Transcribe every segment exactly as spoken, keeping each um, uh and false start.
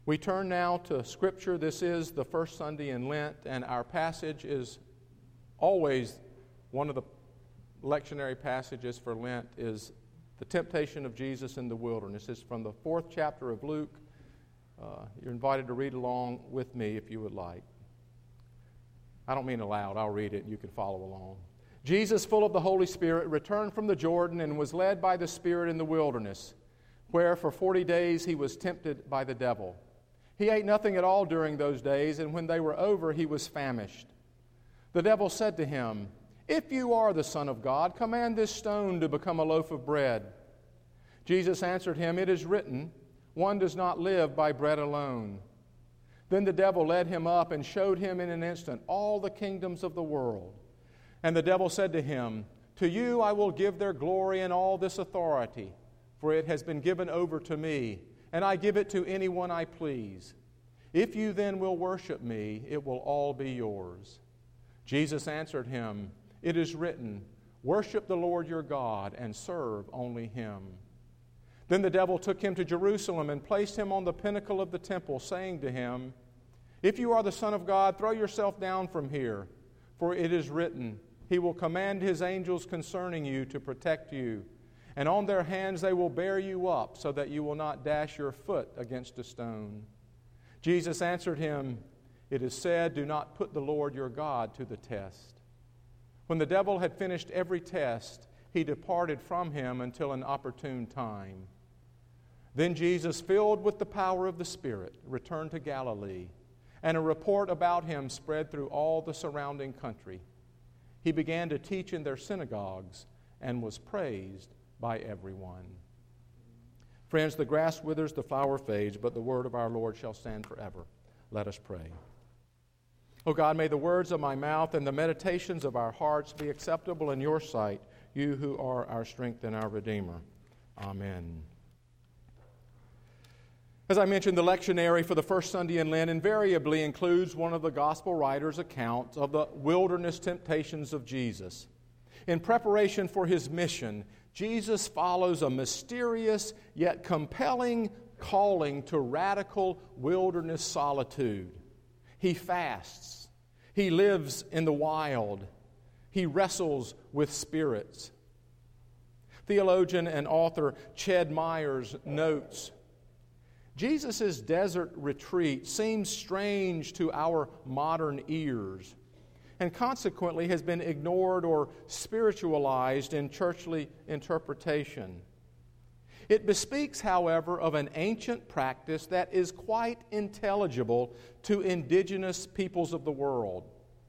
We turn now to Scripture. This is the first Sunday in Lent, and our passage is always one of the lectionary passages for Lent is the temptation of Jesus in the wilderness. It's from the fourth chapter of Luke. Uh, you're invited to read along with me if you would like. I don't mean aloud. I'll read it and you can follow along. Jesus, full of the Holy Spirit, returned from the Jordan and was led by the Spirit in the wilderness, where for forty days he was tempted by the devil. He ate nothing at all during those days, and when they were over, he was famished. The devil said to him, "If you are the Son of God, command this stone to become a loaf of bread." Jesus answered him, "It is written, one does not live by bread alone." Then the devil led him up and showed him in an instant all the kingdoms of the world. And the devil said to him, "To you I will give their glory and all this authority, for it has been given over to me, and I give it to anyone I please. If you then will worship me, it will all be yours." Jesus answered him, "It is written, worship the Lord your God and serve only him." Then the devil took him to Jerusalem and placed him on the pinnacle of the temple, saying to him, "If you are the Son of God, throw yourself down from here, for it is written, he will command his angels concerning you to protect you, and on their hands they will bear you up, so that you will not dash your foot against a stone." Jesus answered him, "It is said, do not put the Lord your God to the test." When the devil had finished every test, he departed from him until an opportune time. Then Jesus, filled with the power of the Spirit, returned to Galilee, and a report about him spread through all the surrounding country. He began to teach in their synagogues and was praised by everyone. Friends, the grass withers, the flower fades, but the word of our Lord shall stand forever. Let us pray. O God, may the words of my mouth and the meditations of our hearts be acceptable in your sight, you who are our strength and our Redeemer. Amen. As I mentioned, the lectionary for the first Sunday in Lent invariably includes one of the gospel writers' accounts of the wilderness temptations of Jesus. In preparation for his mission, Jesus follows a mysterious yet compelling calling to radical wilderness solitude. He fasts. He lives in the wild. He wrestles with spirits. Theologian and author Ched Myers notes, Jesus' desert retreat seems strange to our modern ears, and consequently has been ignored or spiritualized in churchly interpretation. It bespeaks, however, of an ancient practice that is quite intelligible to indigenous peoples of the world.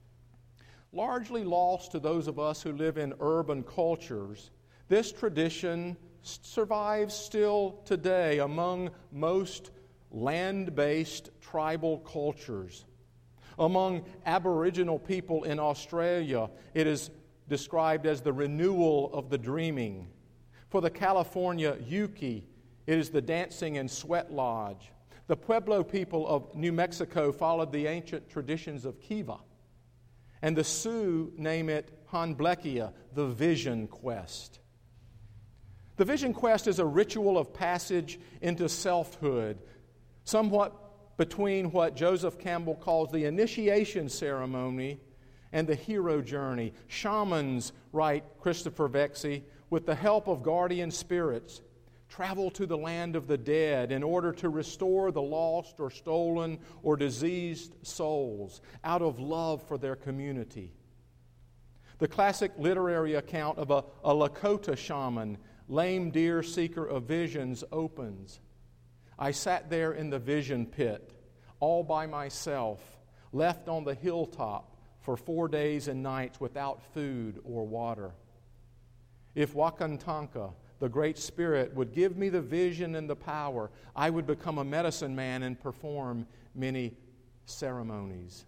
Largely lost to those of us who live in urban cultures, this tradition survives still today among most land-based tribal cultures. Among Aboriginal people in Australia, it is described as the renewal of the dreaming. For the California Yuki, it is the dancing and sweat lodge. The Pueblo people of New Mexico followed the ancient traditions of Kiva. And the Sioux name it Hanblekia, the vision quest. The vision quest is a ritual of passage into selfhood, somewhat between what Joseph Campbell calls the initiation ceremony and the hero journey. Shamans, write Christopher Vexey, with the help of guardian spirits, travel to the land of the dead in order to restore the lost or stolen or diseased souls out of love for their community. The classic literary account of a, a Lakota shaman, lame deer seeker of visions, opens. I sat there in the vision pit, all by myself, left on the hilltop for four days and nights without food or water. If Wakantanka, the Great Spirit, would give me the vision and the power, I would become a medicine man and perform many ceremonies.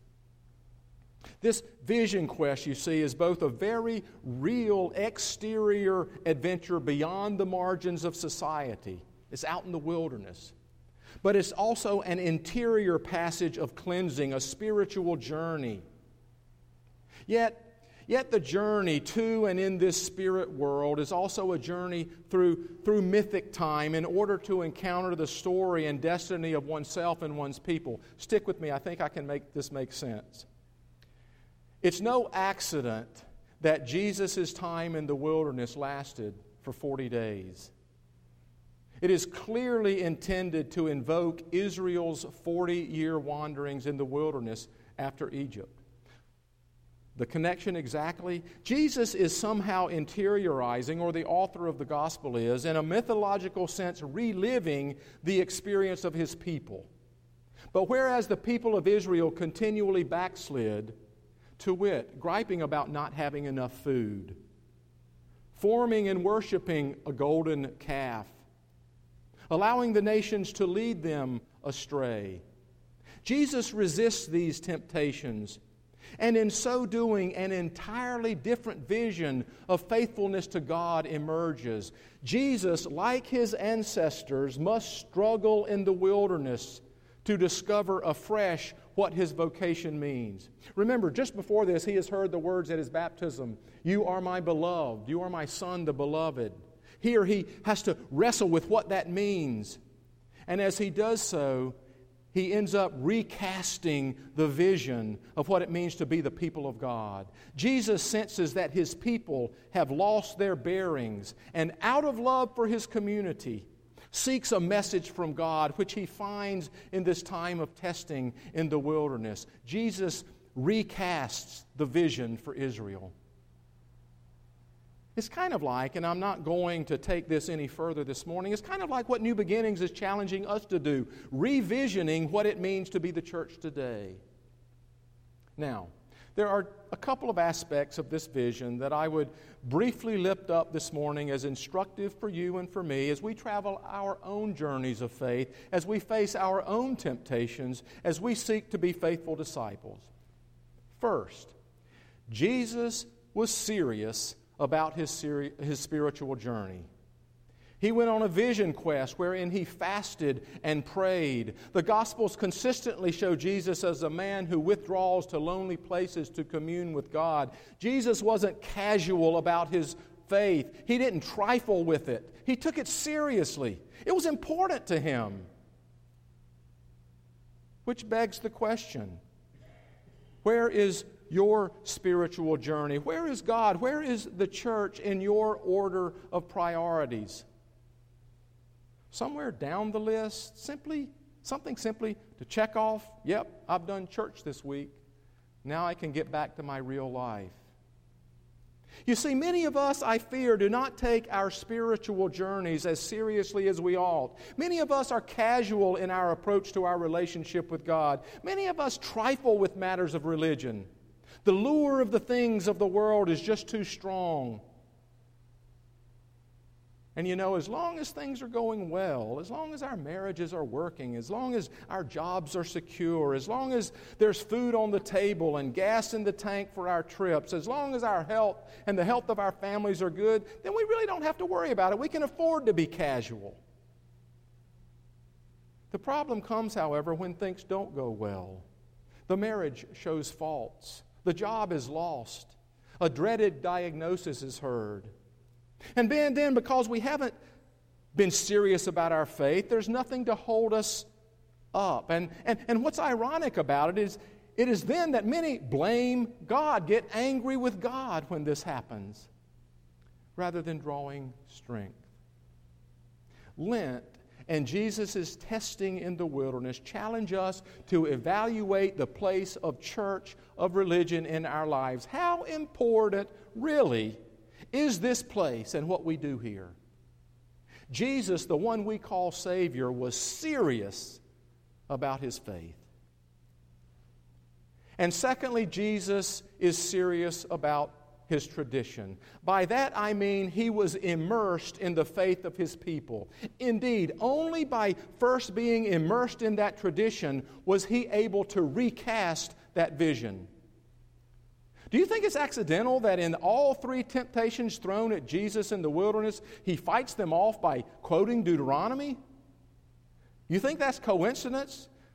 This vision quest, you see, is both a very real exterior adventure beyond the margins of society. It's out in the wilderness. But it's also an interior passage of cleansing, a spiritual journey. Yet, Yet the journey to and in this spirit world is also a journey through, through mythic time in order to encounter the story and destiny of oneself and one's people. Stick with me, I think I can make this make sense. It's no accident that Jesus' time in the wilderness lasted for forty days. It is clearly intended to invoke Israel's forty-year wanderings in the wilderness after Egypt. The connection exactly? Jesus is somehow interiorizing, or the author of the gospel is, in a mythological sense, reliving the experience of his people. But whereas the people of Israel continually backslid, to wit, griping about not having enough food, forming and worshiping a golden calf, allowing the nations to lead them astray, Jesus resists these temptations, and in so doing, an entirely different vision of faithfulness to God emerges. Jesus, like his ancestors, must struggle in the wilderness to discover afresh what his vocation means. Remember, just before this, he has heard the words at his baptism, "You are my beloved, you are my son, the beloved." Here he has to wrestle with what that means. And as he does so, he ends up recasting the vision of what it means to be the people of God. Jesus senses that his people have lost their bearings, and out of love for his community, seeks a message from God, which he finds in this time of testing in the wilderness. Jesus recasts the vision for Israel. It's kind of like, and I'm not going to take this any further this morning, it's kind of like what New Beginnings is challenging us to do, revisioning what it means to be the church today. Now, there are a couple of aspects of this vision that I would briefly lift up this morning as instructive for you and for me as we travel our own journeys of faith, as we face our own temptations, as we seek to be faithful disciples. First, Jesus was serious about his, seri- his spiritual journey. He went on a vision quest wherein he fasted and prayed. The Gospels consistently show Jesus as a man who withdraws to lonely places to commune with God. Jesus wasn't casual about his faith. He didn't trifle with it. He took it seriously. It was important to him. Which begs the question, where is your spiritual journey? Where is God? Where is the church in your order of priorities? Somewhere down the list, simply something simply to check off, yep, I've done church this week. Now I can get back to my real life. You see, many of us, I fear, do not take our spiritual journeys as seriously as we ought. Many of us are casual in our approach to our relationship with God. Many of us trifle with matters of religion. The lure of the things of the world is just too strong. And you know, as long as things are going well, as long as our marriages are working, as long as our jobs are secure, as long as there's food on the table and gas in the tank for our trips, as long as our health and the health of our families are good, then we really don't have to worry about it. We can afford to be casual. The problem comes, however, when things don't go well. The marriage shows faults. The job is lost. A dreaded diagnosis is heard. And then, because we haven't been serious about our faith, there's nothing to hold us up. And, and, and what's ironic about it is, it is then that many blame God, get angry with God when this happens, rather than drawing strength. Lent and Jesus' testing in the wilderness challenge us to evaluate the place of church, of religion in our lives. How important, really, is this place and what we do here? Jesus, the one we call Savior, was serious about his faith. And secondly, Jesus is serious about his tradition. By that I mean he was immersed in the faith of his people. Indeed, only by first being immersed in that tradition was he able to recast that vision. Do you think it's accidental that in all three temptations thrown at Jesus in the wilderness, he fights them off by quoting Deuteronomy? You think that's coincidence?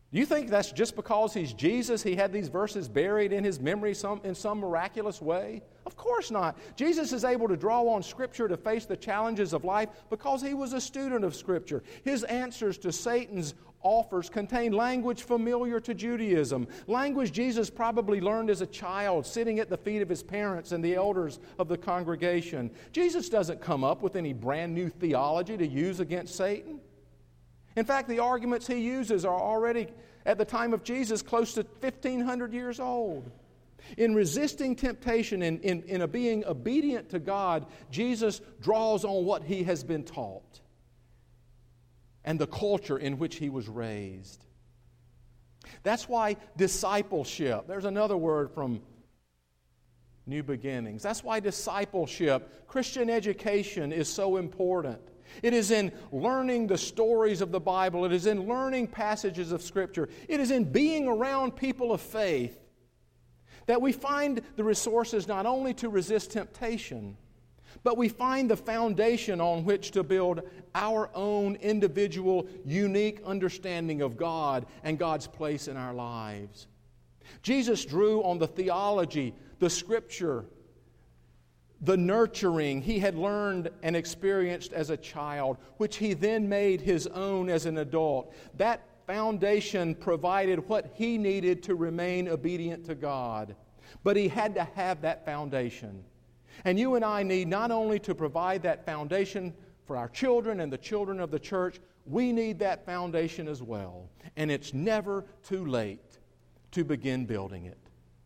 Do you think that's just because he's Jesus, he had these verses buried in his memory some, in some miraculous way? Of course not. Jesus is able to draw on Scripture to face the challenges of life because he was a student of Scripture. His answers to Satan's offers contain language familiar to Judaism, language Jesus probably learned as a child, sitting at the feet of his parents and the elders of the congregation. Jesus doesn't come up with any brand new theology to use against Satan. In fact, the arguments he uses are already, at the time of Jesus, close to fifteen hundred years old. In resisting temptation, in, in, in a being obedient to God, Jesus draws on what he has been taught and the culture in which he was raised. That's why discipleship, there's another word from New Beginnings. That's why discipleship, Christian education, is so important. It is in learning the stories of the Bible. It is in learning passages of Scripture. It is in being around people of faith that we find the resources not only to resist temptation, but we find the foundation on which to build our own individual, unique understanding of God and God's place in our lives. Jesus drew on the theology, the Scripture, the nurturing he had learned and experienced as a child, which he then made his own as an adult. That foundation provided what he needed to remain obedient to God. But he had to have that foundation. And you and I need not only to provide that foundation for our children and the children of the church, we need that foundation as well. And it's never too late to begin building it.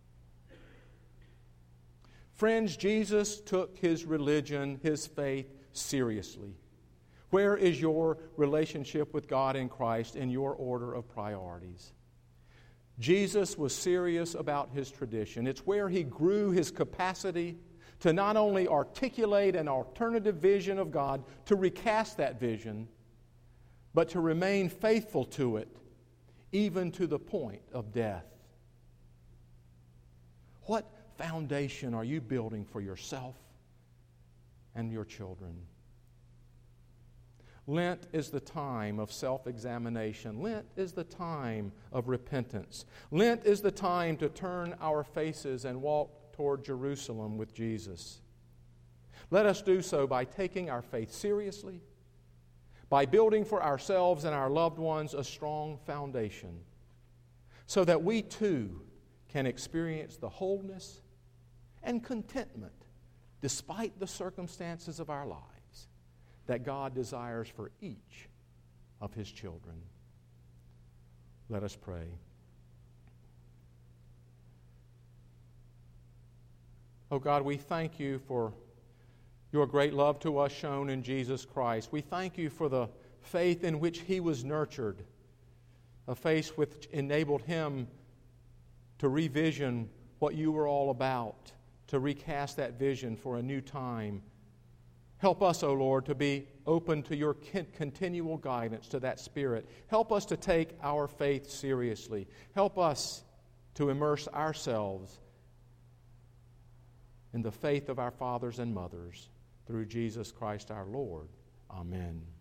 Friends, Jesus took his religion, his faith, seriously. Where is your relationship with God in Christ in your order of priorities? Jesus was serious about his tradition. It's where he grew his capacity to not only articulate an alternative vision of God, to recast that vision, but to remain faithful to it, even to the point of death. What foundation are you building for yourself and your children? Lent is the time of self-examination. Lent is the time of repentance. Lent is the time to turn our faces and walk toward Jerusalem with Jesus. Let us do so by taking our faith seriously, by building for ourselves and our loved ones a strong foundation, so that we too can experience the wholeness and contentment, despite the circumstances of our lives, that God desires for each of his children. Let us pray. Oh God, we thank you for your great love to us shown in Jesus Christ. We thank you for the faith in which he was nurtured, a faith which enabled him to revision what you were all about, to recast that vision for a new time. Help us, O Lord, to be open to your continual guidance to that Spirit. Help us to take our faith seriously. Help us to immerse ourselves in the faith of our fathers and mothers through Jesus Christ our Lord. Amen.